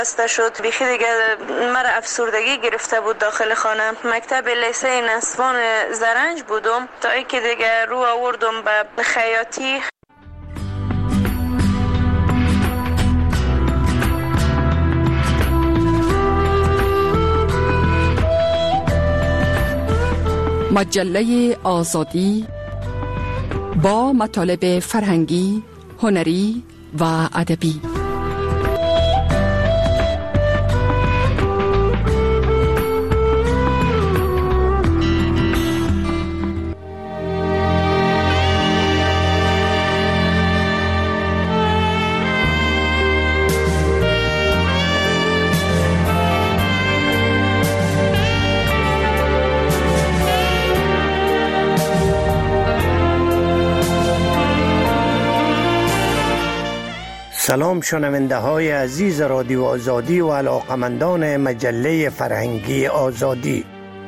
بسته شد. بیخی دیگه مرا افسردگی گرفته بود داخل خانه. مکتب لیسه نسوان زرنج بودم تا اینکه دیگه رو آوردم به خیاطی. مجله آزادی با مطالب فرهنگی، هنری و ادبی. سلام شنونده های عزیز رادیو آزادی و علاقمندان مجله فرهنگی آزادی.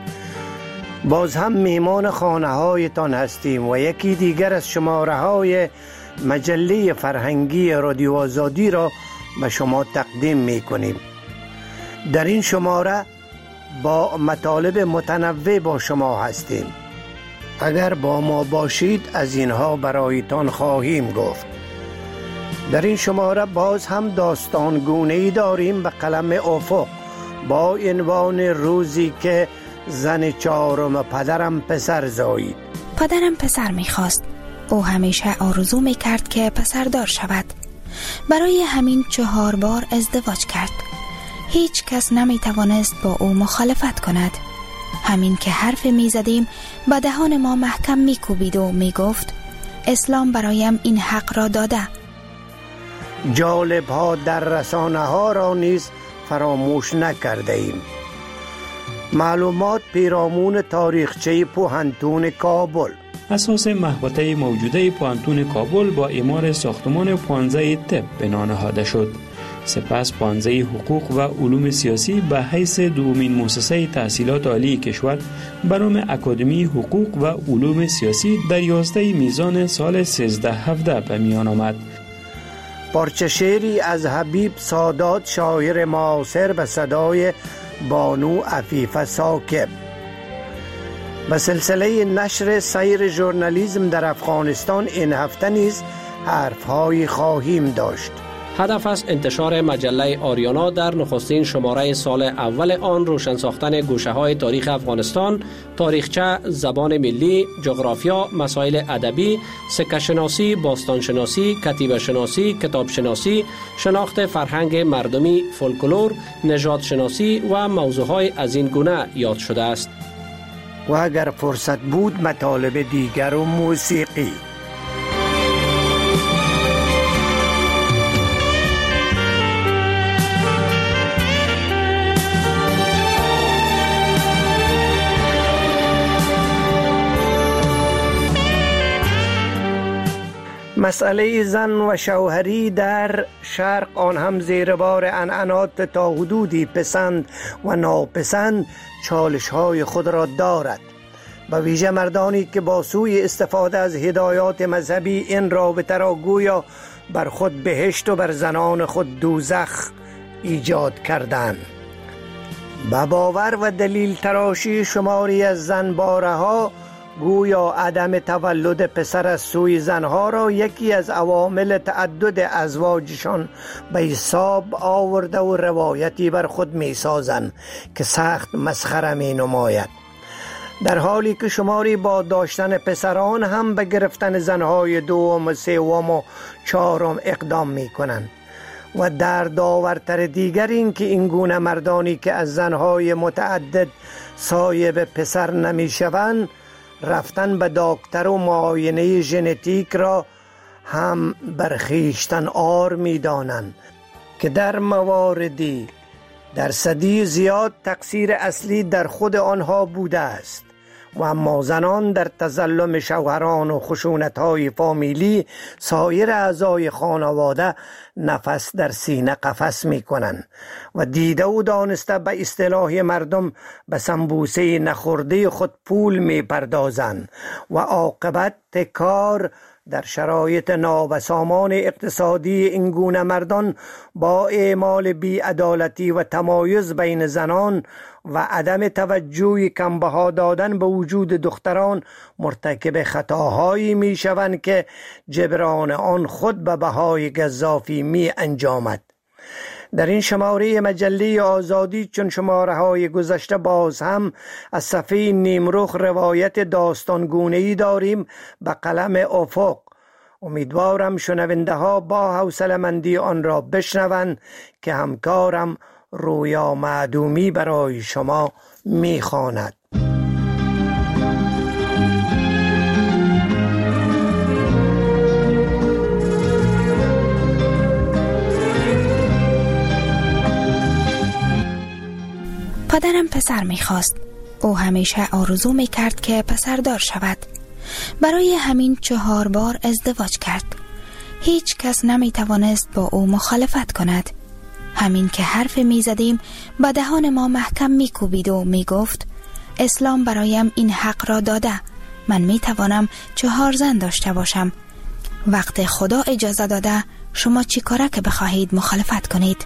باز هم میهمان خانه هایتان هستیم و یکی دیگر از شماره های مجله فرهنگی رادیو آزادی را به شما تقدیم می کنیم. در این شماره با مطالب متنوع با شما هستیم. اگر با ما باشید از اینها برایتان خواهیم گفت. در این شماره باز هم داستان گونه‌ای داریم به قلم افق با عنوان روزی که زن چهارم پدرم پسر زایید. پدرم پسر می‌خواست. او همیشه آرزو می‌کرد که پسردار شود. برای همین 4 بار ازدواج کرد. هیچ کس نمی‌توانست با او مخالفت کند. همین که حرف می‌زدیم به دهان ما محکم می‌کوبید و می‌گفت اسلام برایم این حق را داده. جالب ها در رسانه ها را نیز فراموش نکرده ایم. معلومات پیرامون تاریخچه پوهنتون کابل. اساس محوطه موجوده پوهنتون کابل با اعمار ساختمان پانزه طب بنا نهاده شد. سپس پانزه حقوق و علوم سیاسی به حیث دومین مؤسسه تحصیلات عالی کشور به نام اکادمی حقوق و علوم سیاسی در 11 میزان سال 1317 به میان آمد. پارچه شعری از حبیب سادات شاعر معاصر به صدای بانو عفیفه ساکب. به سلسله نشر سیر ژورنالیسم در افغانستان این هفته نیز حرف‌هایی خواهیم داشت. هدف است انتشار مجله آریانا در نخستین شماره سال اول آن روشن ساختن گوشه‌های تاریخ افغانستان، تاریخچه، زبان ملی، جغرافیا، مسائل ادبی، سکه شناسی، باستان شناسی، کتیبه شناسی، کتاب شناسی، شناخت فرهنگ مردمی، فولکلور، نژاد شناسی و موضوعهای از این گونه یاد شده است. و اگر فرصت بود مطالب دیگر و موسیقی. مسئله زن و شوهری در شرق آن هم زیر بار عنعنات تا حدودی پسند و ناپسند چالش‌های خود را دارد. به ویژه مردانی که با سوی استفاده از هدایات مذهبی این رابطه را گویا بر خود بهشت و بر زنان خود دوزخ ایجاد کردند. به باور و دلیل تراشی شماری از زنباره‌ها گویا عدم تولد پسر از سوی زنها را یکی از عوامل تعدد ازواجشان به حساب آورده و روایتی بر خود می سازند که سخت مسخره می نماید، در حالی که شماری با داشتن پسران هم به گرفتن زنهای دوم، سوم و چهارم اقدام می کنند. و در داورتر دیگر این که این گونه مردانی که از زنهای متعدد صاحب پسر نمی شوند رفتن به دکتر و معاینه ژنتیک را هم بر خویشتن عار می دانند که در مواردی درصدی زیاد تقصیر اصلی در خود آنها بوده است. و اما زنان در تظلم شوهران و خشونت‌های فامیلی سایر اعضای خانواده نفس در سینه قفس می‌کنند و دیده و دانسته به اصطلاح مردم به سنبوسه نخورده خود پول می‌پردازند و عاقبت کار در شرایط نابسامان اقتصادی این گونه مردان با اعمال بی‌عدالتی و تمایز بین زنان و عدم توجه کمبها دادن به وجود دختران مرتکب خطاهایی می شوند که جبران آن خود به بهای گزافی می انجامد. در این شماره مجله آزادی چون شماره های گذشته باز هم از صفحه نیمرخ روایت داستانگونه‌ای داریم به قلم افق. امیدوارم شنونده ها با حوصله‌مندی آن را بشنوند که همکارم رویا معدومی برای شما میخواند. پدرم پسر میخواست. او همیشه آرزو میکرد که پسردار شود. برای همین 4 بار ازدواج کرد. هیچ کس نمیتوانست با او مخالفت کند. همین که حرف میزدیم به دهان ما محکم میکوبید و میگفت اسلام برایم این حق را داده. من میتوانم 4 زن داشته باشم. وقت خدا اجازه داده شما چی کاره که بخواهید مخالفت کنید؟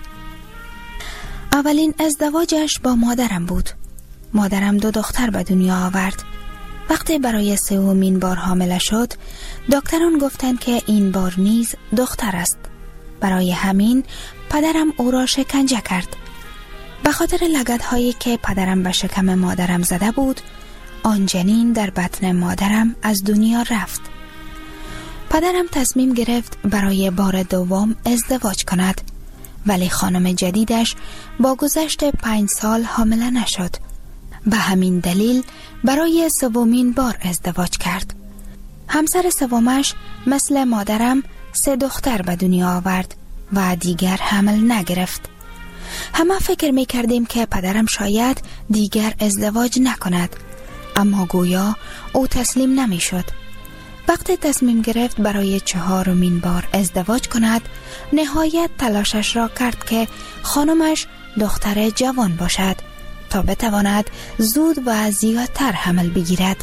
اولین ازدواجش با مادرم بود. مادرم 2 دختر به دنیا آورد. وقتی برای 3مین بار حامله شد، دکتران گفتند که این بار نیز دختر است. برای همین پدرم او را شکنجه کرد. به خاطر لگدهایی که پدرم به شکم مادرم زده بود، آن جنین در بطن مادرم از دنیا رفت. پدرم تصمیم گرفت برای بار دوم ازدواج کند، ولی خانم جدیدش با گذشت 5 سال حامله نشد. به همین دلیل برای 3مین بار ازدواج کرد. همسر سومش مثل مادرم 3 دختر به دنیا آورد و دیگر حمل نگرفت. همه فکر می کردیم که پدرم شاید دیگر ازدواج نکند، اما گویا او تسلیم نمی شد. وقتی تصمیم گرفت برای 4مین بار ازدواج کند، نهایت تلاشش را کرد که خانمش دختر جوان باشد تا بتواند زود و زیادتر حمل بگیرد.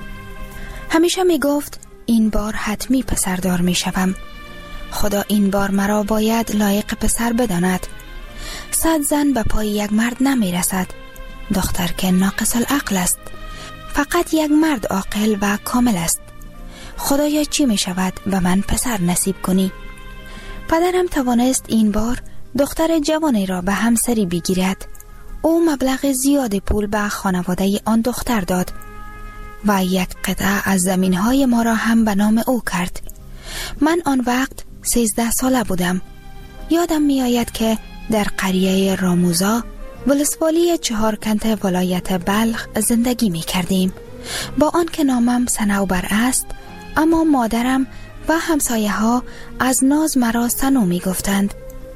همیشه می گفت این بار حتمی پسردار می شوم. خدا این بار مرا باید لایق پسر بداند. 100 زن به پای یک مرد نمی رسد. دختر که ناقص العقل است. فقط یک مرد عاقل و کامل است. خدایا چی می شود و من پسر نصیب کنی؟ پدرم توانست این بار دختر جوانی را به همسری بگیرد. او مبلغ زیاد پول به خانواده آن دختر داد و یک قطعه از زمینهای ما را هم به نام او کرد. من آن وقت 13 ساله بودم. یادم می آید که در قریه راموزا ولسوالی 4 کنت ولایت بلخ زندگی می کردیم. با آن که نامم صنوبر است، اما مادرم و همسایه ها از ناز مرا سنو می گفتند.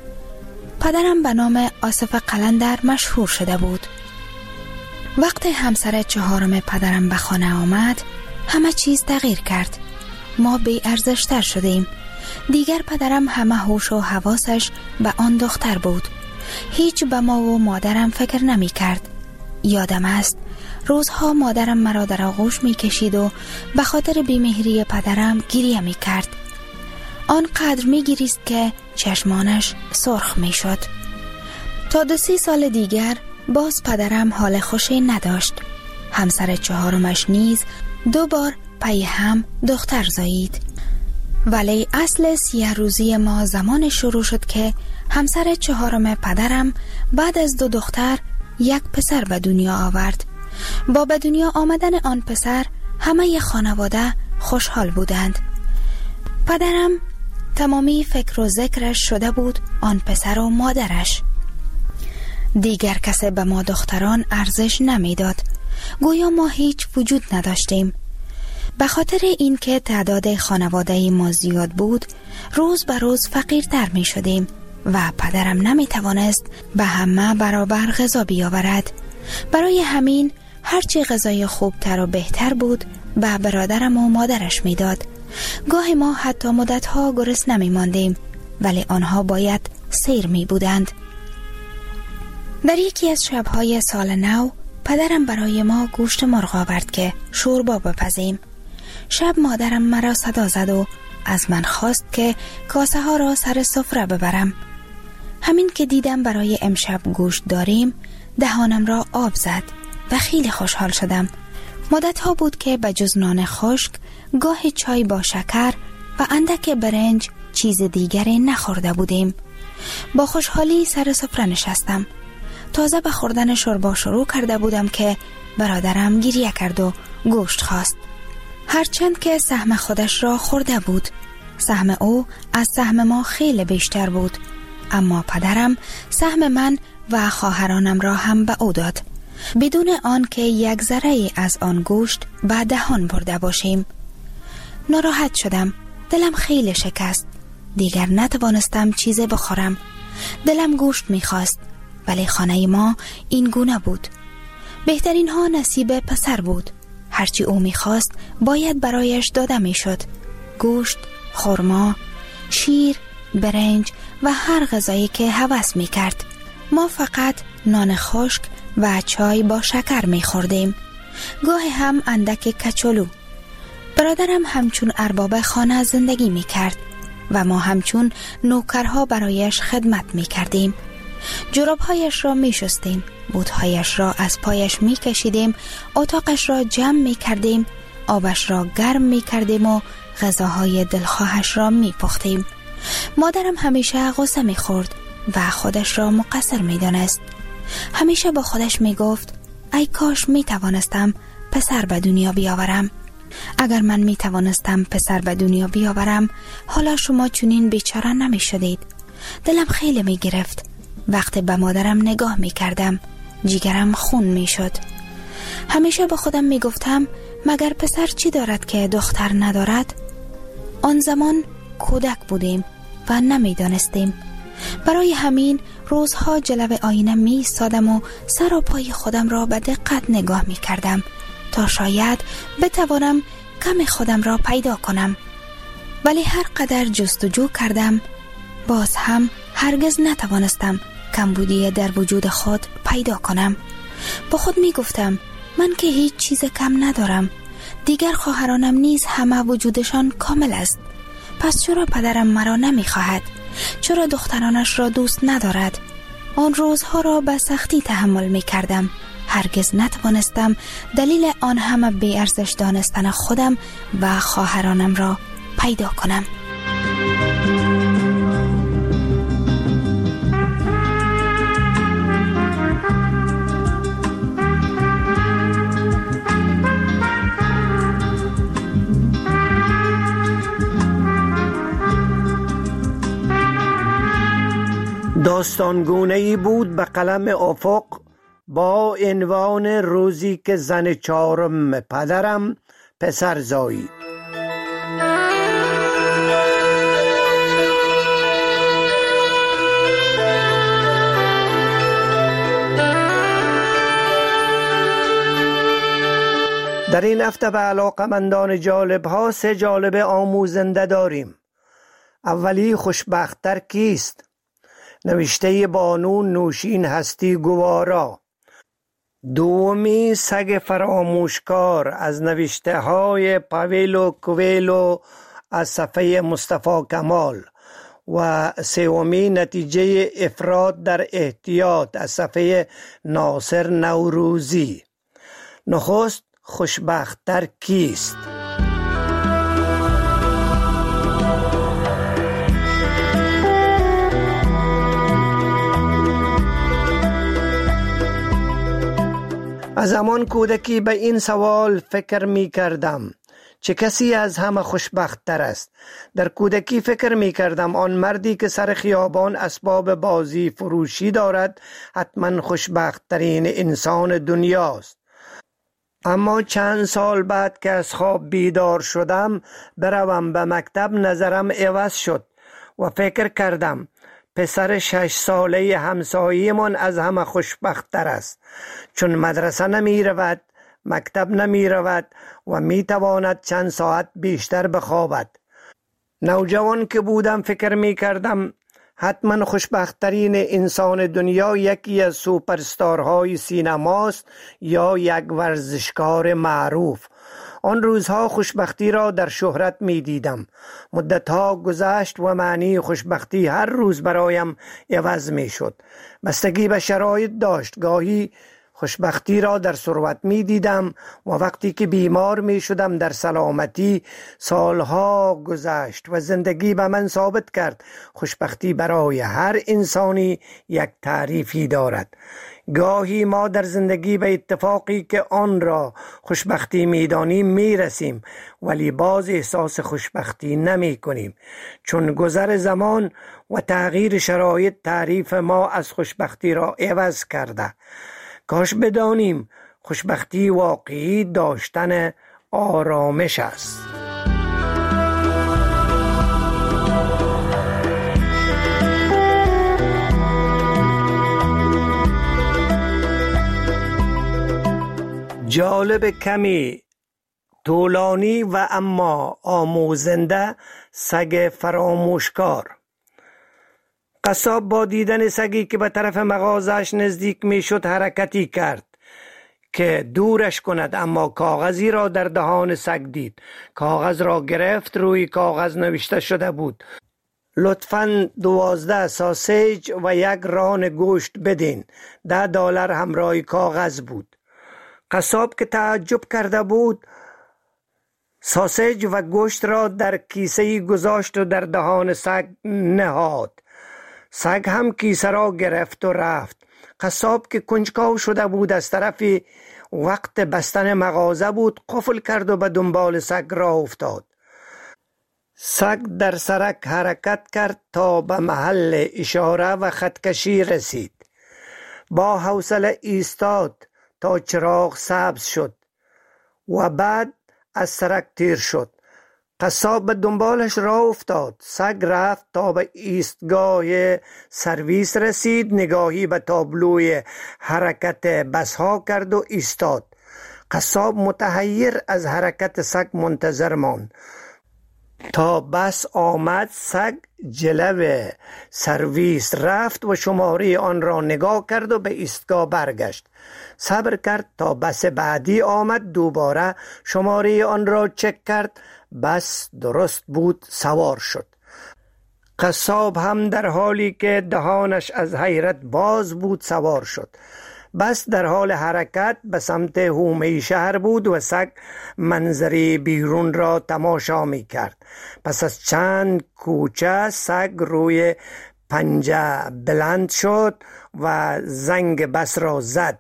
پدرم به نام آصف قلندر مشهور شده بود. وقتی همسر 4م پدرم به خانه آمد، همه چیز تغییر کرد. ما بی ارزشتر شدیم. دیگر پدرم همه هوش و حواسش به آن دختر بود. هیچ به ما و مادرم فکر نمی کرد. یادم است روزها مادرم مرا در آغوش می کشید و به خاطر بیمهری پدرم گریه می کرد. آنقدر می گریست که چشمانش سرخ می شد. تا 2-3 سال دیگر باز پدرم حال خوشی نداشت. همسر 4مش نیز 2 بار پی هم دختر زایید. ولی اصل 10 روزی ما زمان شروع شد که همسر 4م پدرم بعد از 2 دختر یک پسر به دنیا آورد. با به دنیا آمدن آن پسر همه خانواده خوشحال بودند. پدرم تمامی فکر و ذکرش شده بود آن پسر و مادرش. دیگر کسی به ما دختران ارزش نمیداد. گویا ما هیچ وجود نداشتیم. به خاطر اینکه تعداد خانواده ما زیاد بود، روز به روز فقیرتر می شدیم و پدرم نمی توانست به همه برابر غذا بیاورد. برای همین هرچی غذای خوبتر و بهتر بود به برادرم و مادرش می داد. گاهی ما حتی مدتها گرسنه نمی ماندیم، ولی آنها باید سیر می بودند. در یکی از شبهای سال نو پدرم برای ما گوشت مرغ آورد که شوربا بپزیم. شب مادرم مرا صدا زد و از من خواست که کاسه ها را سر سفره ببرم. همین که دیدم برای امشب گوشت داریم دهانم را آب زد و خیلی خوشحال شدم. مدت ها بود که به جز نان خشک گاه چای با شکر و اندک برنج چیز دیگری نخورده بودیم. با خوشحالی سر سفره نشستم. تازه به خوردن شوربا شروع کرده بودم که برادرم گریه کرد و گوشت خواست. هرچند که سهم خودش را خورده بود، سهم او از سهم ما خیلی بیشتر بود، اما پدرم سهم من و خواهرانم را هم به او داد، بدون آن که یک ذره از آن گوشت به دهان برده باشیم. ناراحت شدم. دلم خیلی شکست. دیگر نتوانستم چیزی بخورم. دلم گوشت میخواست، ولی خانه ما این گونه بود. بهترین ها نصیب پسر بود. هرچی او میخواست باید برایش داده میشد. گوشت، خرما، شیر، برنج و هر غذایی که هوس میکرد. ما فقط نان خشک و چای با شکر میخوردیم. گاهی هم اندک کچولو. برادرم همچون ارباب خانه زندگی میکرد و ما همچون نوکرها برایش خدمت میکردیم. جرابهایش را میشستیم، بوتهایش را از پایش میکشیدیم، اتاقش را جمع میکردیم، آبش را گرم میکردیم و غذاهای دلخواهش را میپختیم. مادرم همیشه غصه میخورد و خودش را مقصر میدانست. همیشه با خودش میگفت ای کاش میتوانستم پسر به دنیا بیاورم. اگر من میتوانستم پسر به دنیا بیاورم حالا شما چنین بیچاره نمیشدید. دلم خیلی میگرفت. وقتی به مادرم نگاه میکردم جیگرم خون میشد. همیشه با خودم میگفتم مگر پسر چی دارد که دختر ندارد؟ آن زمان کودک بودیم و نمیدانستیم. برای همین روزها جلوه آینه می ایستادم و سر و پای خودم را به دقت نگاه می کردم تا شاید بتوانم کم خودم را پیدا کنم. ولی هر قدر جستجو کردم باز هم هرگز نتوانستم کمبودی در وجود خود پیدا کنم. با خود می گفتم من که هیچ چیز کم ندارم. دیگر خواهرانم نیز همه وجودشان کامل است. پس چرا پدرم مرا نمی خواهد؟ چرا دخترانش را دوست ندارد؟ آن روزها را به سختی تحمل می کردم. هرگز نتوانستم دلیل آن همه بی ارزش دانستن خودم و خواهرانم را پیدا کنم. داستانگونه‌ای بود به قلم افق با عنوان روزی که زن چهارم پدرم پسر زایید. در این هفته به علاقمندان جالب ها 3 جالب آموزنده داریم. اولی خوشبخت‌تر کیست؟ نوشته بانو نوشین هستی گوارا. دومی سگ فراموشکار از نوشته های پاولو کویلو از صفحه مصطفی کمال و سومی نتیجه افراد در احتیاط از صفحه ناصر نوروزی. نخست خوشبخت‌تر کیست؟ از زمان کودکی به این سوال فکر می کردم چه کسی از همه خوشبخت تر است؟ در کودکی فکر می کردم آن مردی که سر خیابان اسباب بازی فروشی دارد حتما خوشبخت ترین انسان دنیاست. اما چند سال بعد که از خواب بیدار شدم بروم به مکتب نظرم عوض شد و فکر کردم پسر 6 ساله همسایه من از همه خوشبخت تر است، چون مدرسه نمی رود، مکتب نمی رود و می تواند چند ساعت بیشتر بخوابد. نوجوان که بودم فکر می کردم حتما خوشبختترین انسان دنیا یکی از سوپرستارهای سینماست یا یک ورزشکار معروف. آن روزها خوشبختی را در شهرت می دیدم. مدتها گذشت و معنی خوشبختی هر روز برایم عوض می شد. بستگی به شرایط داشت. گاهی خوشبختی را در ثروت می دیدم و وقتی که بیمار می شدم در سلامتی. سالها گذشت و زندگی به من ثابت کرد خوشبختی برای هر انسانی یک تعریفی دارد. گاهی ما در زندگی به اتفاقی که آن را خوشبختی می دانیم می رسیم، ولی باز احساس خوشبختی نمی کنیم، چون گذر زمان و تغییر شرایط تعریف ما از خوشبختی را عوض کرده. کاش بدانیم خوشبختی واقعی داشتن آرامش است. جالب کمی طولانی و اما آموزنده سگ فراموشکار. قصاب با دیدن سگی که به طرف مغازش نزدیک می شد حرکتی کرد که دورش کند، اما کاغذی را در دهان سگ دید. کاغذ را گرفت. روی کاغذ نوشته شده بود: لطفاً 12 ساسیج و 1 ران گوشت بدین. $10 همراه کاغذ بود. قصاب که تعجب کرده بود ساسیج و گوشت را در کیسه‌ای گذاشت و در دهان سگ نهاد. سگ هم کیسه را گرفت و رفت. قصاب که کنجکاو شده بود از طرف وقت بستن مغازه بود، قفل کرد و به دنبال سگ راه افتاد. سگ در سرک حرکت کرد تا به محل اشاره و خطکشی رسید. با حوصله ایستاد تا چراغ سبز شد و بعد از سرک تیر شد. قصاب به دنبالش راه افتاد. سگ رفت تا به ایستگاه سرویس رسید. نگاهی به تابلوی حرکت بسها کرد و ایستاد. قصاب متحیر از حرکت سگ منتظر ماند تا بس آمد. سگ جلو سرویس رفت و شماره آن را نگاه کرد و به ایستگاه برگشت. صبر کرد تا بس بعدی آمد. دوباره شماره آن را چک کرد. بس درست بود. سوار شد. قصاب هم در حالی که دهانش از حیرت باز بود سوار شد. بس در حال حرکت به سمت حومه شهر بود و سگ منظره بیرون را تماشا می کرد. پس از چند کوچه سگ روی پنجه بلند شد و زنگ بس را زد.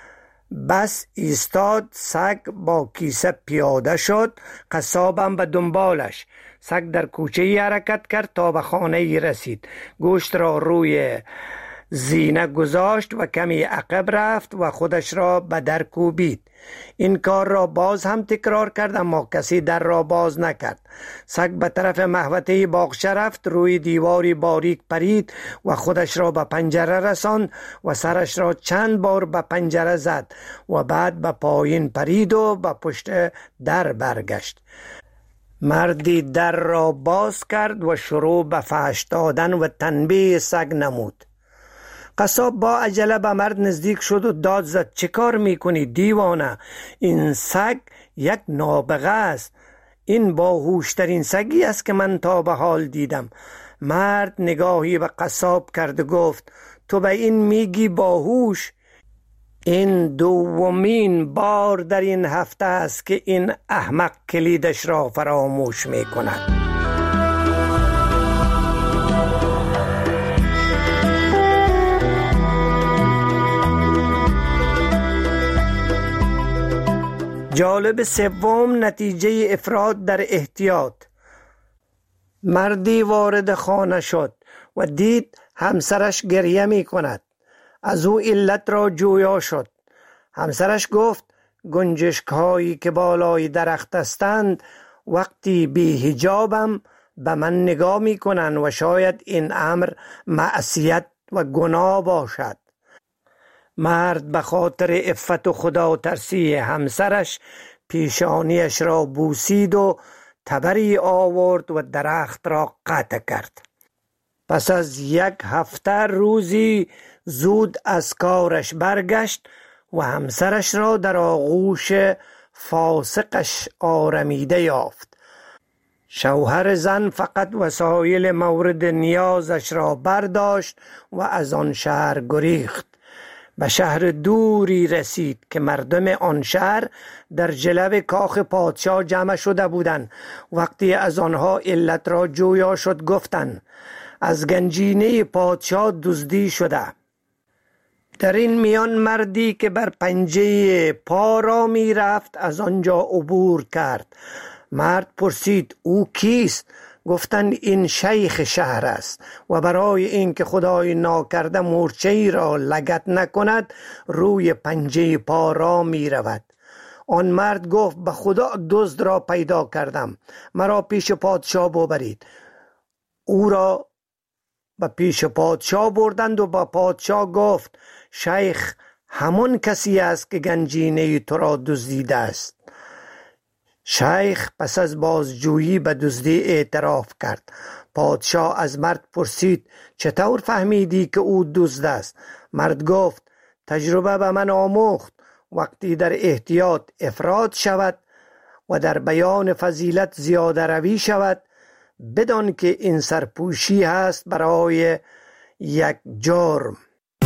بس ایستاد. سگ با کیسه پیاده شد. قصابم به دنبالش. سگ در کوچه ای حرکت کرد تا به خانه ای رسید. گوشت را روی زینه گذاشت و کمی عقب رفت و خودش را به در کوبید. این کار را باز هم تکرار کرد، اما کسی در را باز نکرد. سگ به طرف محوطه باغچه رفت. روی دیواری باریک پرید و خودش را به پنجره رساند و سرش را چند بار به پنجره زد و بعد به پایین پرید و به پشت در برگشت. مردی در را باز کرد و شروع به فحش دادن و تنبیه سگ نمود. قصاب با عجله به مرد نزدیک شد و داد زد: چه کار میکنی دیوانه؟ این سگ یک نابغه است. این باهوشترین سگی است که من تا به حال دیدم. مرد نگاهی به قصاب کرد و گفت: تو به این میگی باهوش؟ این دومین بار در این هفته است که این احمق کلیدش را فراموش میکند. جالب سوم، نتیجه افراط در احتیاط. مردی وارد خانه شد و دید همسرش گریه می کند. از او علت را جویا شد. همسرش گفت: گنجشک هایی که بالای درخت هستند وقتی بی حجابم به من نگاه می کنند و شاید این امر معصیت و گناه باشد. مرد به خاطر عفت و خدا ترسی همسرش پیشانیش را بوسید و تبری آورد و درخت را قطع کرد. پس از 1 هفته روزی زود از کارش برگشت و همسرش را در آغوش فاسقش آرمیده یافت. شوهر زن فقط وسایل مورد نیازش را برداشت و از آن شهر گریخت. به شهر دوری رسید که مردم آن شهر در جلو کاخ پادشاه جمع شده بودند. وقتی از آنها علت را جویا شد گفتند از گنجینه پادشاه دزدی شده. در این میان مردی که بر پنجه پا را می رفت از آنجا عبور کرد. مرد پرسید او کیست؟ گفتند این شیخ شهر است و برای اینکه خدای ناکرده مورچه‌ای را لگد نکند روی پنجه پا را می رود. آن مرد گفت به خدا دزد را پیدا کردم، مرا پیش پادشاه ببرید. او را به پیش پادشاه بردند و با پادشاه گفت شیخ همان کسی است که گنجینه تو را دزدیده است. شیخ پس از بازجویی به دزدی اعتراف کرد. پادشاه از مرد پرسید چطور فهمیدی که او دزد است؟ مرد گفت تجربه به من آموخت وقتی در احتیاط افراط شود و در بیان فضیلت زیاده روی شود بدان که این سرپوشی هست برای یک جرم.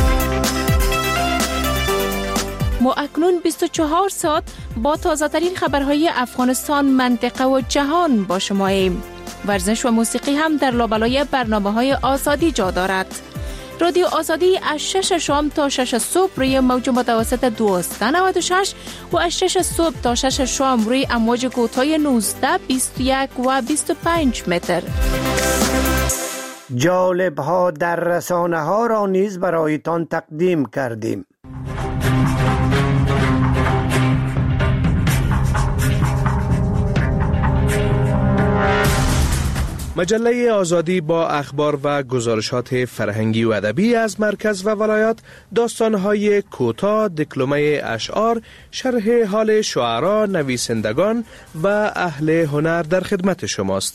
ما اکنون 24 ساعت با تازه ترین خبرهای افغانستان، منطقه و جهان با شماییم. ورزش و موسیقی هم در لابلای برنامه‌های آزادی جا دارد. رادیو آزادی از 6 شام تا 6 صبح روی موج متوسط 1296 و از 6 صبح تا 6 شام روی امواج کوتاه 19، 21 و 25 متر. جالب ها در رسانه ها را نیز برایتان تقدیم کردیم. مجله آزادی با اخبار و گزارشات فرهنگی و ادبی از مرکز و ولایات، داستان‌های کوتاه، دکلمه اشعار، شرح حال شعرا، نویسندگان و اهل هنر در خدمت شماست.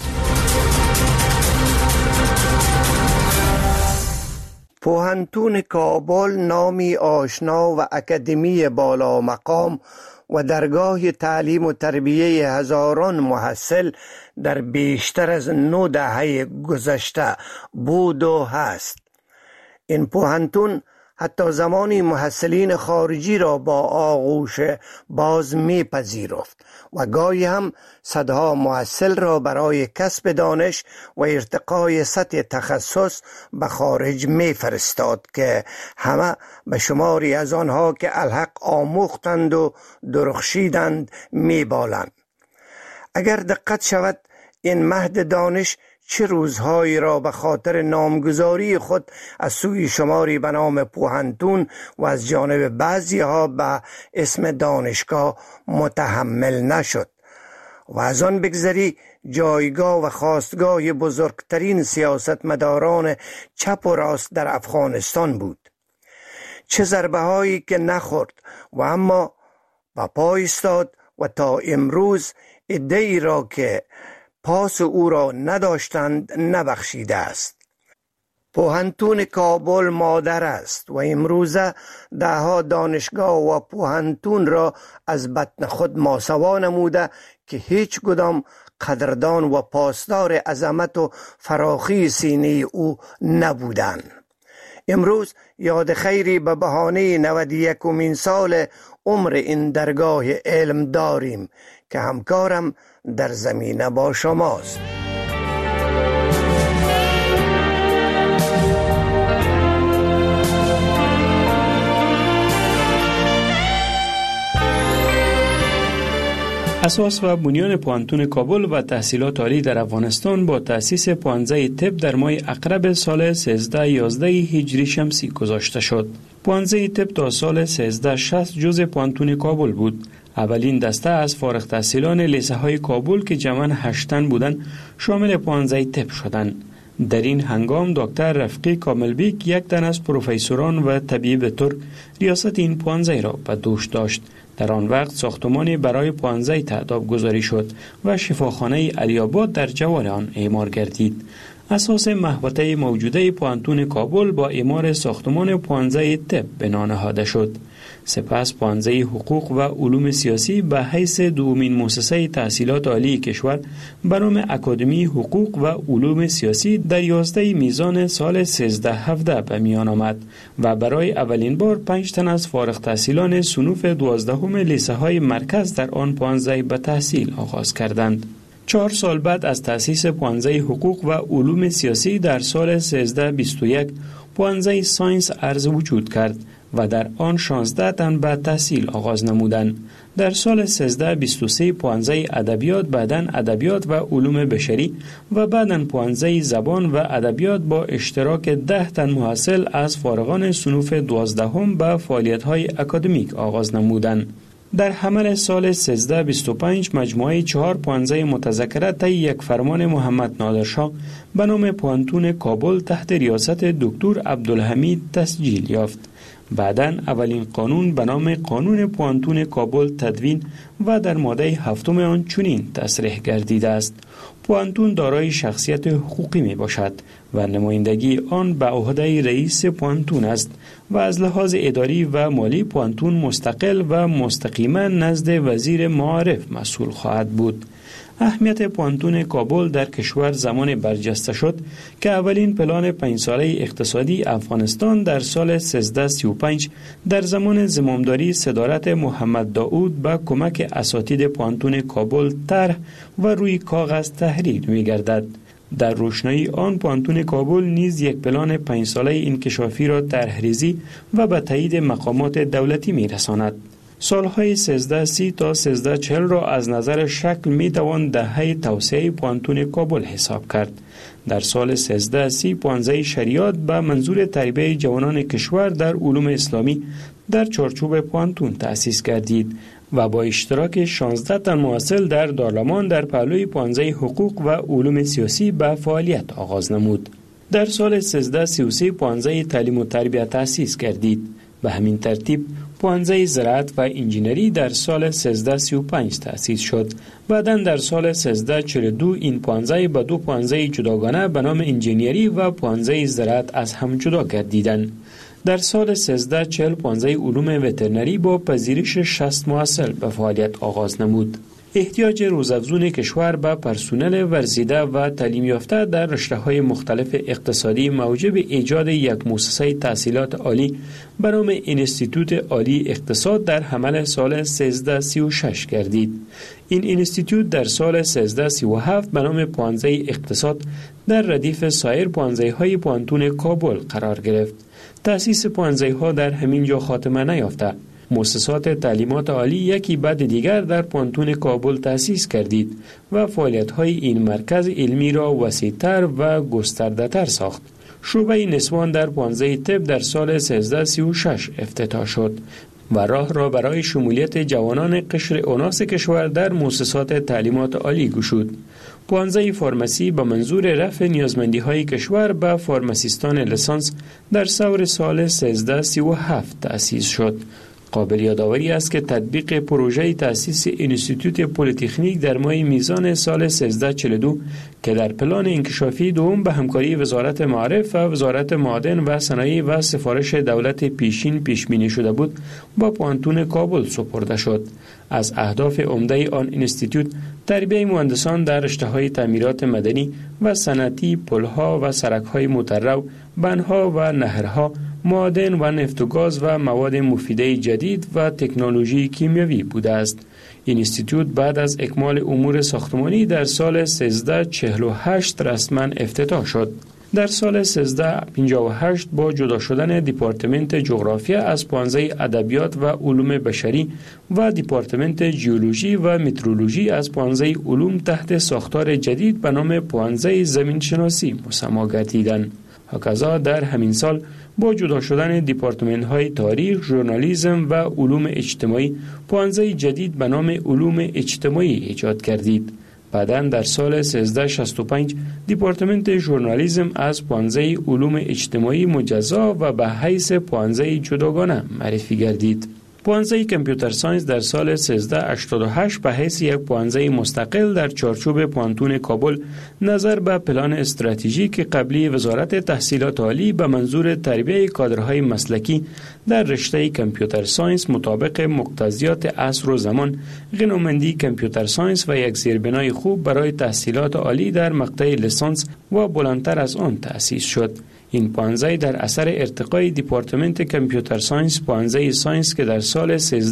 پوهنتون کابل نامی آشنا و اکادمی بالا مقام و درگاه تعلیم و تربیه هزاران محصل در بیشتر از 9 دهه گذشته بود و هست. این پوهنتون حتی زمانی محصلین خارجی را با آغوش باز می‌پذیرفت و گاهی هم صدها محصل را برای کسب دانش و ارتقای سطح تخصص به خارج می‌فرستاد که همه به شماری از آنها که الحق آموختند و درخشیدند می‌بالند. اگر دقت شود این مهد دانش چه روزهایی را به خاطر نامگذاری خود از سوی شماری به نام پوهنتون و از جانب بعضی ها به اسم دانشگاه متحمل نشد و از آن بگذری جایگاه و خواستگاه بزرگترین سیاستمداران چپ و راست در افغانستان بود. چه ضربه هایی که نخورد و اما به پای ایستاد و تا امروز عده‌ای را که پاس او را نداشتند نبخشیده است. پوهنتون کابل مادر است و امروزه دهها دانشگاه و پوهنتون را از بطن خود ماسوا نموده که هیچ کدام قدردان و پاسدار عظمت و فراخی سینه او نبودند. امروز یاد خیری به بهانه 91مین سال عمر این درگاه علم داریم که همکارم در زمینه با شماست. اساس و بنیان پوهنتون کابل و تحصیلات عالی در افغانستان با تأسیس پوهنځی طب در ماه اقرب سال 1311 هجری شمسی گذاشته شد. پوهنځی طب تا سال 1360 جزء پوهنتون کابل بود. اولین دسته از فارغ التحصیلان لیسه های کابل که جمعاً 8 تن بودند شامل پوهنځی طب شدند. در این هنگام دکتر رفیقی کاملبیک یک تن از پروفسوران و طبیب ترک ریاست این پوهنځی را به دوش داشت. در آن وقت ساختمانی برای پوهنځی تعداد گذاری شد و شفاخانه علی آباد در جوار آن اعمار گردید. اساس محوطه موجوده پوانتون کابل با اعمار ساختمان پانزه طب بنا نهاده شد. سپس پانزه حقوق و علوم سیاسی به حیث دومین مؤسسه تحصیلات عالی کشور به نام اکادمی حقوق و علوم سیاسی در 11 میزان سال 1317 به میان آمد و برای اولین بار 5 تن از فارغ تحصیلان صنوف 12 لیسه های مرکز در آن 15 به تحصیل آغاز کردند. 4 سال بعد از تأسیس پانزه حقوق و علوم سیاسی در سال 1321 پانزه ساینس عرض وجود کرد و در آن 16 تن به تحصیل آغاز نمودند. در سال 1323 پانزه ادبیات، بعداً ادبیات و علوم بشری و بعداً پانزه زبان و ادبیات با اشتراک 10 تن محصل از فارغان صنوف 12 به فعالیت‌های اکادمیک آغاز نمودند. در حمل سال 1325 مجموعه 4 پانزه متذکره طی یک فرمان محمد نادرشاه به نام پوانتون کابل تحت ریاست دکتر عبدالحمید تسجیل یافت. بعداً اولین قانون به نام قانون پوانتون کابل تدوین و در ماده 7 آن چنین تصریح گردیده است: پوانتون دارای شخصیت حقوقی می باشد و نمایندگی آن به عهده رئیس پوانتون است و از لحاظ اداری و مالی پوانتون مستقل و مستقیما نزد وزیر معارف مسئول خواهد بود. اهمیت پوانتون کابل در کشور زمان برجسته شد که اولین پلان 5 ساله اقتصادی افغانستان در سال 1335 در زمان زمامداری صدارت محمد داود با کمک اساتید پوانتون کابل طرح و روی کاغذ تحریر می گردد. در روشنایی آن پوانتون کابل نیز یک پلان 5 ساله انکشافی را طرح‌ریزی و به تایید مقامات دولتی می رساند. سالهای 1330 تا 1340 را از نظر شکل می توان دهه توسعه پوانتون کابل حساب کرد. در سال 1330 پانزه شریعت به منظور تربیت جوانان کشور در علوم اسلامی در چارچوب پوانتون تأسیس گردید و با اشتراک 16 تن محصل در دارلمان در پهلوی پانزه حقوق و علوم سیاسی به فعالیت آغاز نمود. در سال 1333 پانزه تعلیم و تربیت تأسیس گردید. به همین ترتیب پانزه زراعت و انجینری در سال 1335 تأسیس شد. بعداً در سال 1342 این پانزه به 2 پانزه جداگانه به نام انجینری و پانزه زراعت از هم جدا گردیدند. در سال 1340 پانزه علوم وترنری با پذیرش 60 محصل به فعالیت آغاز نمود. احتیاج روزافزون کشور به پرسنل ورزیده و تعلیم یافته در رشته‌های مختلف اقتصادی موجب ایجاد یک مؤسسه تحصیلات عالی به نام انستیتوت عالی اقتصاد در حمل سال 1336 گردید. این انستیتوت در سال 1337 به نام پانزه اقتصاد در ردیف سایر پانزه‌های پوانتون کابل قرار گرفت. تأسیس پانزه‌ها در همین جا خاتمه نیافته. مؤسسات تعلیمات عالی یکی بعد دیگر در پوانتون کابل تأسیس کردید و فعالیت‌های این مرکز علمی را وسیع‌تر و گسترده‌تر ساخت. شعبه نسوان در پانزه طب در سال 1336 افتتاح شد و راه را برای شمولیت جوانان قشر اوناس کشور در مؤسسات تعلیمات عالی گشود. پانزه فارمسی به منظور رفع نیازمندی‌های کشور به فارماسیستان لیسانس در سور سال 1337 تأسیس شد. قابل یادآوری است که تطبیق پروژه تأسیس انستیتوت پلی‌تکنیک در ماه میزان سال 1342 که در پلان انکشافی دوم به همکاری وزارت معارف و وزارت معادن و صنایع و سفارش دولت پیشین پیش بینی شده بود با پوانتون کابل سپرده شد. از اهداف عمده آن انستیتوت تربیت مهندسان در رشته‌های تعمیرات مدنی و صنعتی، پل‌ها و سرک‌های مترو، بندها و نهرها، معادن و نفت و گاز و مواد مفیده جدید و تکنولوژی کیمیایی بوده است. این انستیتوت بعد از اکمال امور ساختمانی در سال 1348 رسما افتتاح شد. در سال 1358 با جدا شدن دیپارتمنت جغرافیا از پانزه ادبیات و علوم بشری و دیپارتمنت ژئولوژی و مترولوژی از پانزه علوم تحت ساختار جدید به نام پانزه زمین شناسی مسما گردیدند. هکذا در همین سال با جدا شدن دیپارتمنت های تاریخ، ژورنالیسم و علوم اجتماعی پانزه جدید به نام علوم اجتماعی ایجاد گردید. بعداً در سال 1365 دیپارتمنت ژورنالیسم از پانزه علوم اجتماعی مجزا و به حیث پانزه جداگانه معرفی گردید. پوانزه کامپیوتر ساینس در سال 1388 به حیث یک پوانزه مستقل در چارچوب پوانتون کابل نظر به پلان استراتژیک قبلی وزارت تحصیلات عالی به منظور تربیت کادرهای مسلکی در رشته کامپیوتر ساینس مطابق مقتضیات عصر و زمان، غنیمندی کامپیوتر ساینس و یک زیربنای خوب برای تحصیلات عالی در مقطع لیسانس و بلندتر از آن تأسیس شد. این پوانزه در اثر ارتقای دیپارتمنت کامپیوتر ساینس پوانزه ساینس که در سال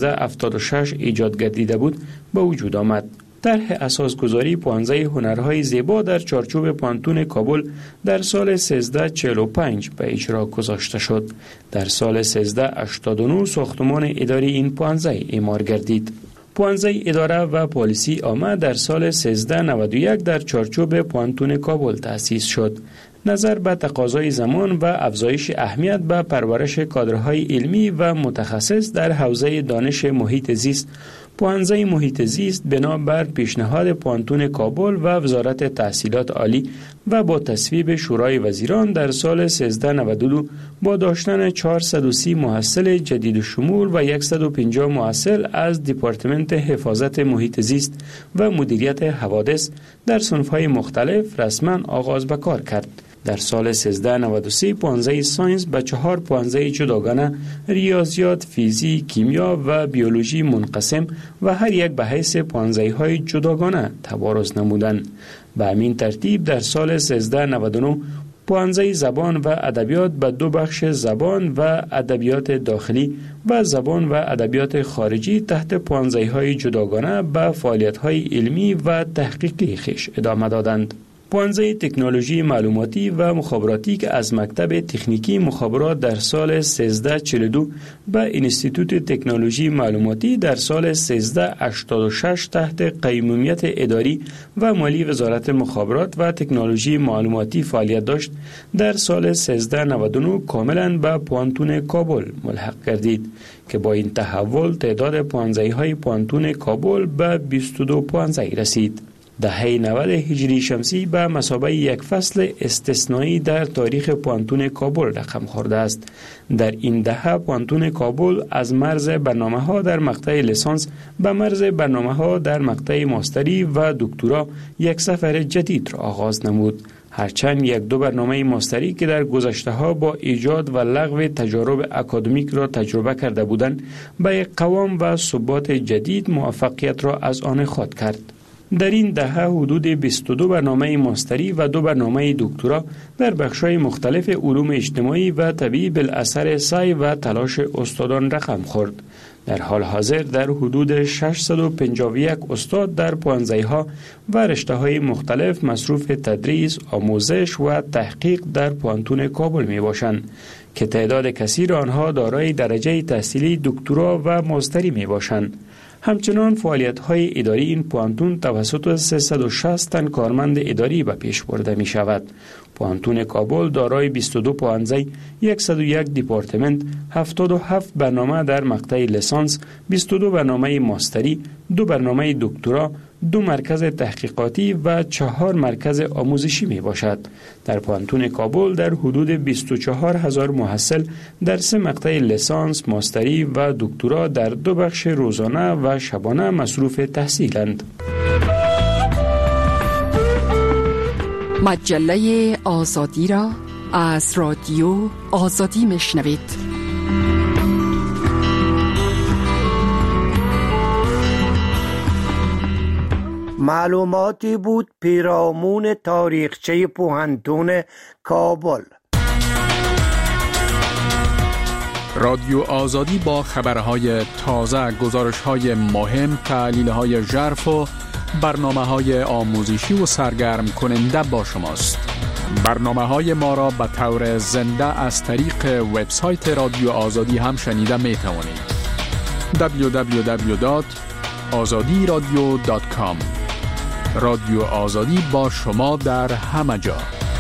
1376 ایجاد گردیده بود به وجود آمد. طرح اساسگذاری پوانزه هنرهای زیبا در چارچوب پوانتون کابل در سال 1345 به اجرا گذاشته شد. در سال 1389 ساختمان اداری این پوانزه اعمار گردید. پوانزه اداره و پالیسی عامه در سال 1391 در چارچوب پوانتون کابل تأسیس شد. نظر به تقاضای زمان و افزایش اهمیت به پرورش کادرهای علمی و متخصص در حوزه دانش محیط زیست، پوانزه محیط زیست بنا بر پیشنهاد پوانتون کابل و وزارت تحصیلات عالی و با تصویب شورای وزیران در سال 1392 با داشتن 430 محصل جدید شمول و 150 محصل از دیپارتمنت حفاظت محیط زیست و مدیریت حوادث در صنف‌های مختلف رسما آغاز به کار کرد. در سال 1393 پوانزه ساینس به 4 پوانزه جداگانه ریاضیات، فیزیک، کیمیا و بیولوژی منقسم و هر یک به حیث پوانزه‌های جداگانه تبارز نمودند. به همین ترتیب در سال 1399 پوانزه زبان و ادبیات به 2 بخش زبان و ادبیات داخلی و زبان و ادبیات خارجی تحت پوانزه‌های جداگانه به فعالیت‌های علمی و تحقیقی خویش ادامه دادند. پوانزه تکنولوژی معلوماتی و مخابراتی که از مکتب تکنیکی مخابرات در سال 1342 به انستیتوت تکنولوژی معلوماتی در سال 1386 تحت قیمومیت اداری و مالی وزارت مخابرات و تکنولوژی معلوماتی فعالیت داشت، در سال 1399 کاملا به پوانتون کابل ملحق گردید که با این تحول تعداد پوانزه‌های پوانتون کابل به 22 پوانزه رسید. دهه 90 هجری شمسی به مثابه یک فصل استثنایی در تاریخ پوانتون کابل رقم خورده است. در این دهه پوانتون کابل از مرز برنامه‌ها در مقطع لیسانس به مرز برنامه‌ها در مقطع ماستری و دکترا یک سفر جدید را آغاز نمود. هرچند 1-2 برنامه ماستری که در گذشته‌ها با ایجاد و لغو تجارب اکادمیک را تجربه کرده بودند، به یک قوام و ثبات جدید موفقیت را از آن خود کرد. در این دهه حدود 22 برنامه ماستری و 2 برنامه دکترا در بخش‌های مختلف علوم اجتماعی و طبیعی بالاثر سعی و تلاش استادان رقم خورد. در حال حاضر در حدود 651 استاد در پوانزه‌ها و رشته‌های مختلف مصروف تدریس، آموزش و تحقیق در پوانتون کابل میباشند که تعداد کثیر آنها دارای درجه تحصیلی دکترا و ماستری میباشند. همچنان فعالیت‌های اداری این پوانتون توسط 360 تن کارمند اداری به پیش برده می شود. پوانتون کابل دارای 22 پوانزه، 101 دیپارتمنت، 77 برنامه در مقطع لیسانس، 22 برنامه ماستری، 2 برنامه دکترا، 2 مرکز تحقیقاتی و 4 مرکز آموزشی می باشد. در پوانتون کابل در حدود 24,000 محصل در 3 مقطع لیسانس، ماستری و دکترا در 2 بخش روزانه و شبانه مصروف تحصیلند. مجله آزادی را از رادیو آزادی میشنوید. معلوماتی بود پیرامون تاریخچه پوهنتون کابل. رادیو آزادی با خبرهای تازه، گزارش‌های مهم، تحلیل‌های ژرف و برنامه‌های آموزشی و سرگرم کننده با شماست. برنامه‌های ما را به طور زنده از طریق وبسایت رادیو آزادی هم شنیده می‌توانید. www.azadiradio.com. رادیو آزادی با شما در همه جا.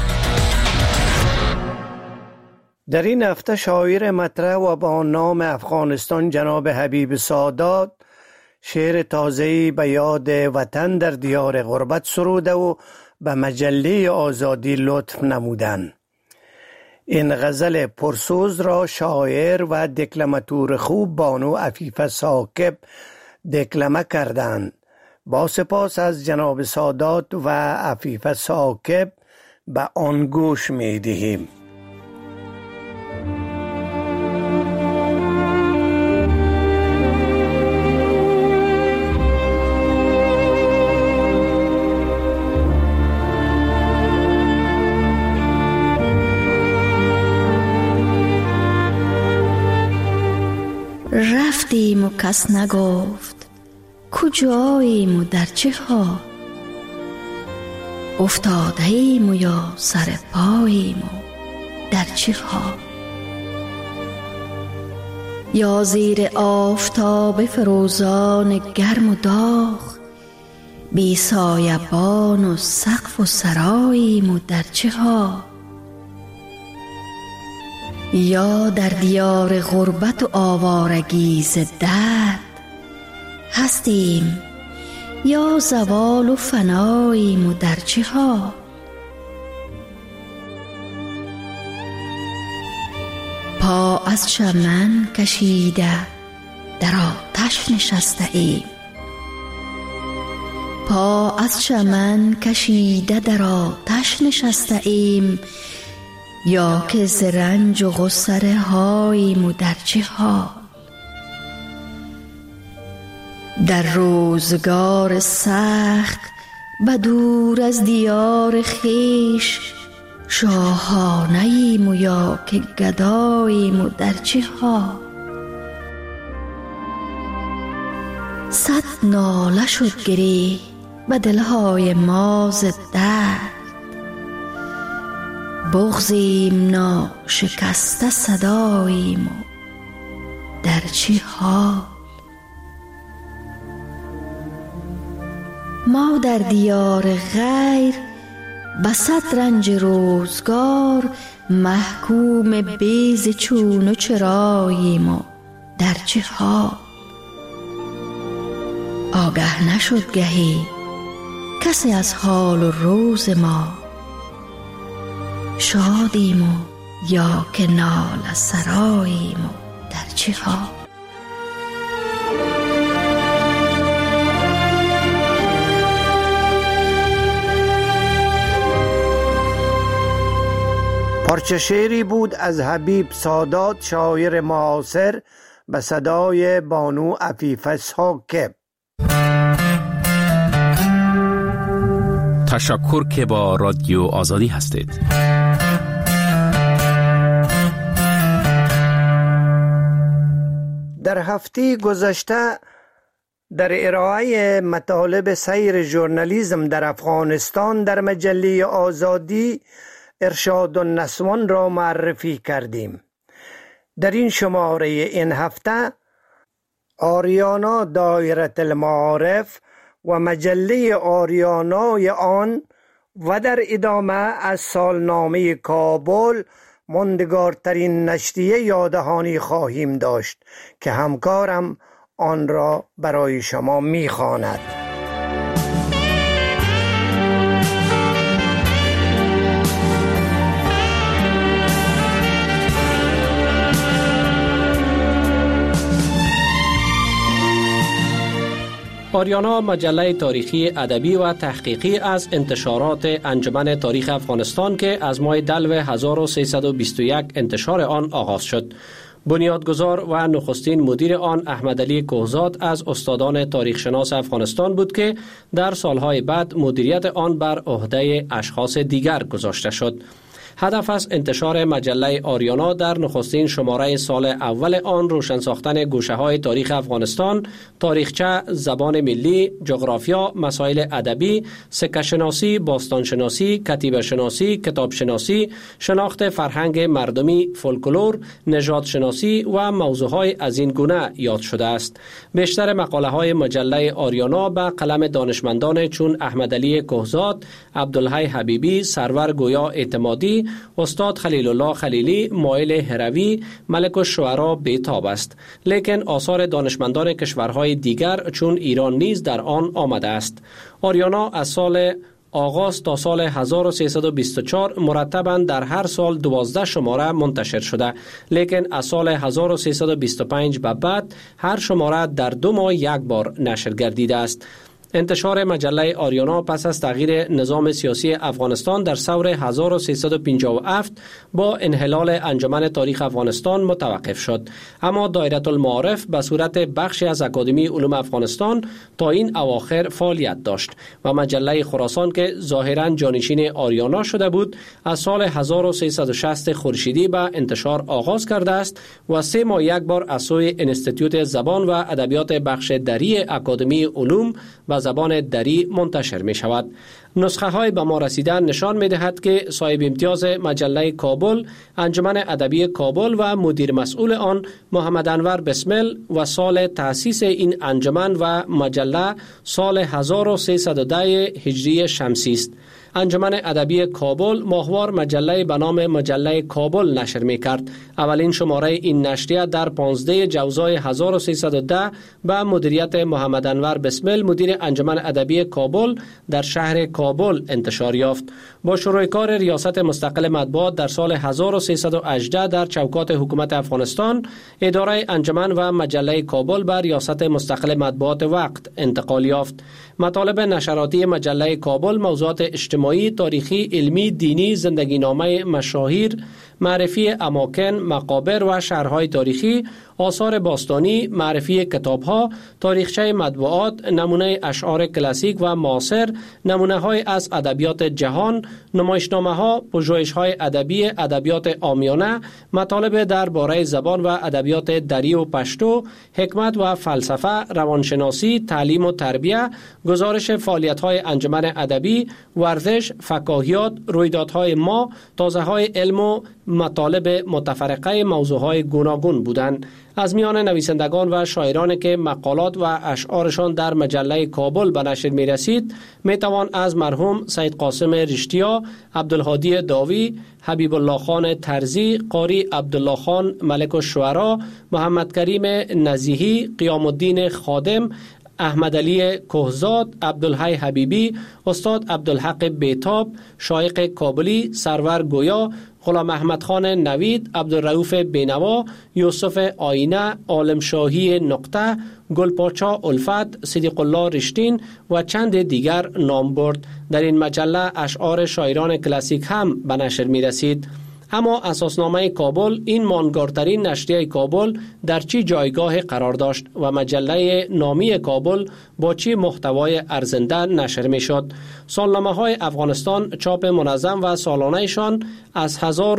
در این هفته شاعر مطرح و با نام افغانستان جناب حبیب سادات شعر تازه‌ای به یاد وطن در دیار غربت سروده و به مجله آزادی لطف نمودند. این غزل پرسوز را شاعر و دکلماتور خوب بانو عفیفه ثاقب دکلمه کردند. با سپاس از جناب سادات و عفیفه ثاقب به آن گوش می دهیم. رفتیم و کس نگفت کجاییم و در چه ها، افتاده ایم و یا سر پاییم و در چه ها، یا زیر آفتاب فروزان گرم و داغ، بی سایبان و سقف و سراییم و در چه ها، یا در دیار غربت و آوارگی ز درد هستیم، یا زوال و فناییم و در چه ها، پا از چمن کشیده در آتش نشسته ایم، پا از چمن کشیده در آتش نشسته ایم، یا که ز رنج و غصه رهاییم و در چه ها، در روزگار سخت به دور از دیار خویش، شاهانه ایم و یا که گداییم و در چه ها، صد ناله شد گری به دلهای ما ز درد، بغضیم ناشکسته صداییم و در چه ها، ما در دیار غیر به صد رنج روزگار، محکوم بیض چون و چراییم و در چه ها، آگه نشد گهی کسی از حال و روز ما، شادیم و یا که ناله سراییم و در چه ها. پارچه شعری بود از حبیب سادات شاعر معاصر به صدای بانو عفیفه ثاقب. تشکر که با رادیو آزادی هستید. در هفته گذشته در ارائه مطالب سیر ژورنالیسم در افغانستان در مجله آزادی ارشاد النسوان را معرفی کردیم. در این شماره این هفته آریانا دایره المعارف و مجله آریانای آن و در ادامه از سالنامه کابل ماندگارترین نشریه یادهانی خواهیم داشت که همکارم آن را برای شما می‌خواند. آریانا مجله تاریخی ادبی و تحقیقی از انتشارات انجمن تاریخ افغانستان که از ماه دلو 1321 انتشار آن آغاز شد. بنیادگذار و نخستین مدیر آن احمدعلی کهزاد از استادان تاریخ شناس افغانستان بود که در سالهای بعد مدیریت آن بر عهده اشخاص دیگر گذاشته شد. هدف از انتشار مجله آریانا در نخستین شماره سال اول آن روشن ساختن گوشه‌های تاریخ افغانستان، تاریخچه، زبان ملی، جغرافیا، مسائل ادبی، سکه شناسی، باستان شناسی، کتیبه شناسی، کتاب شناسی، شناخت فرهنگ مردمی، فولکلور، نژاد شناسی و موضوعهای از این گونه یاد شده است. بیشتر مقاله‌های مجله آریانا به قلم دانشمندان چون احمدعلی کهزاد، عبدالحی حبیبی، سرور گویا اعتمادی، استاد خلیل الله خلیلی، مایل هروی، ملک الشعرا بیتاب است. لیکن آثار دانشمندان کشورهای دیگر چون ایران نیز در آن آمده است. آریانا از سال آغاز تا سال 1324 مرتباً در هر سال 12 شماره منتشر شده، لیکن از سال 1325 به بعد هر شماره در 2 ماه یک بار نشر گردیده است. انتشار مجله آریانا پس از تغییر نظام سیاسی افغانستان در ثور 1357 با انحلال انجمن تاریخ افغانستان متوقف شد، اما دایره المعارف به صورت بخشی از اکادمی علوم افغانستان تا این اواخر فعالیت داشت و مجله خراسان که ظاهراً جانشین آریانا شده بود از سال 1360 خورشیدی به انتشار آغاز کرده است و 3 ماه یک بار از سوی انستیتوت زبان و ادبیات بخش دری اکادمی علوم و زبان دری منتشر می شود. نسخه های به ما رسیدن نشان می دهد که صاحب امتیاز مجله کابل، انجمن ادبی کابل و مدیر مسئول آن محمد انور بسمل و سال تأسیس این انجمن و مجله سال 1310 هجری شمسی است. انجمن ادبی کابل ماهوار مجله به نام مجله کابل نشر می کرد. اولین شماره این نشریه در 15 جوزای 1310 به مدیریت محمد انور بسمل مدیر انجمن ادبی کابل در شهر کابل انتشار یافت. با شروع کار ریاست مستقل مطبوعات در سال 1318 در چوکات حکومت افغانستان، اداره انجمن و مجله کابل به ریاست مستقل مطبوعات وقت انتقال یافت. مطالب نشراتی مجله کابل موضوعات اجتماعی، تاریخی، علمی، دینی، زندگینامه مشاهیر، معرفی اماکن، مقابر و شهرهای تاریخی، آثار باستانی، معرفی کتابها، تاریخچه مطبوعات، نمونه اشعار کلاسیک و معاصر، نمونه‌های از ادبیات جهان، نمایشنامه‌ها، پژوهش‌های ادبی، ادبیات عامیانه، مطالب درباره زبان و ادبیات دری و پشتو، حکمت و فلسفه، روانشناسی، تعلیم و تربیه، گزارش فعالیت‌های انجمن ادبی، ورزش، فکاهیات، رویدادهای ما، تازه‌های علم و مطالب متفرقه موضوعهای گوناگون بودند. از میان نویسندگان و شاعرانی که مقالات و اشعارشان در مجله کابل به نشر می رسید می توان از مرحوم سید قاسم رشتیا، عبدالهادی داوی، حبیب الله خان ترزی، قاری عبدالله خان ملک الشعرا، محمد کریم نزیهی، قیام الدین خادم، احمد علی کهزاد، عبدالحی حبیبی، استاد عبدالحق بیتاب، شایق کابلی، سرور گویا، غلام احمد خان نوید، عبدالرؤوف بینوا، یوسف آینه، عالم شاهی نقطه، گلپاچا الفت، صدیق الله رشتین و چند دیگر نام برد. در این مجله اشعار شاعران کلاسیک هم به نشر می رسید. اما اساسنامه کابل، این ماندگارترین نشریه کابل، در چی جایگاه قرار داشت و مجله نامی کابل با چی محتوای ارزنده نشر می شد؟ سالنامه های افغانستان چاپ منظم و سالانهشان از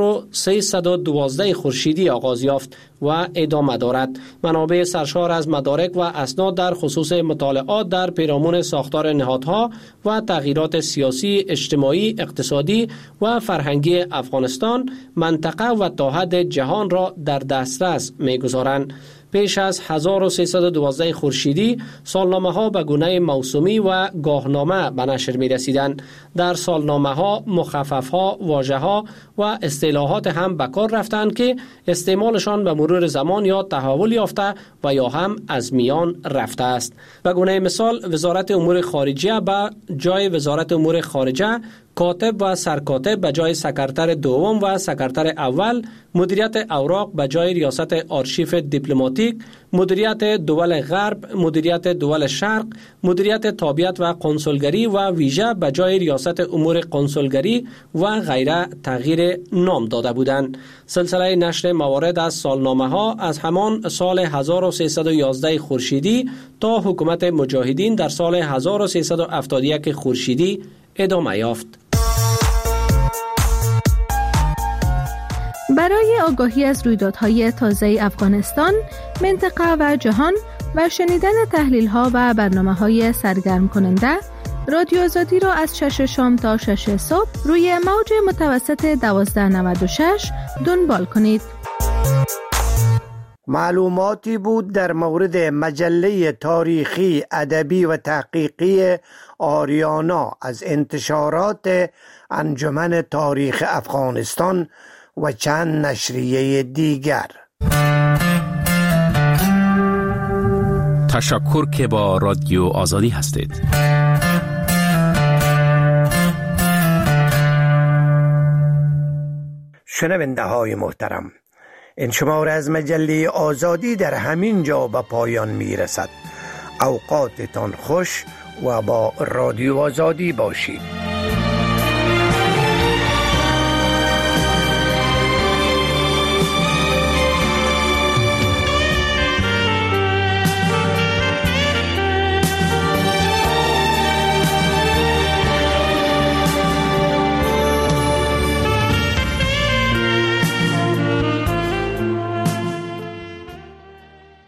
1312 خورشیدی آغاز یافت و ادامه دارد. منابع سرشار از مدارک و اسناد در خصوص مطالعات در پیرامون ساختار نهادها و تغییرات سیاسی، اجتماعی، اقتصادی و فرهنگی افغانستان، منطقه و تا حد جهان را در دسترس می‌گذارند. پیش از 1312 خورشیدی سالنامه ها به گونه موسومی و گاهنامه به نشر می رسیدند. در سالنامه ها مخفف ها، واژه ها و اصطلاحات هم به کار رفتند که استعمالشان به مرور زمان یا تحول یافته و یا هم از میان رفته است. به گونه مثال وزارت امور خارجه به جای وزارت امور خارجه، کاتب و سرکاتب به جای سکرتر دوم و سکرتر اول، مدیریت اوراق به جای ریاست آرشیف دیپلماتیک، مدیریت دول غرب، مدیریت دول شرق، مدیریت تابعیت و کنسولگری و ویژه به جای ریاست امور کنسولگری و غیره تغییر نام داده بودند. سلسله نشر موارد از سالنامه ها از همان سال 1311 خورشیدی تا حکومت مجاهدین در سال 1371 خورشیدی ادامه یافت. برای آگاهی از رویدادهای تازه افغانستان، منطقه و جهان و شنیدن تحلیل‌ها و برنامه‌های سرگرم کننده، رادیو آزادی را از 6 شام تا 6 صبح روی موج متوسط 1296 دنبال کنید. معلوماتی بود در مورد مجله تاریخی، ادبی و تحقیقی آریانا از انتشارات انجمن تاریخ افغانستان و چند نشریه دیگر. تشکر که با رادیو آزادی هستید. شنونده های محترم، این شماره از مجله آزادی در همین جا به پایان می رسد. اوقاتتان خوش و با رادیو آزادی باشید.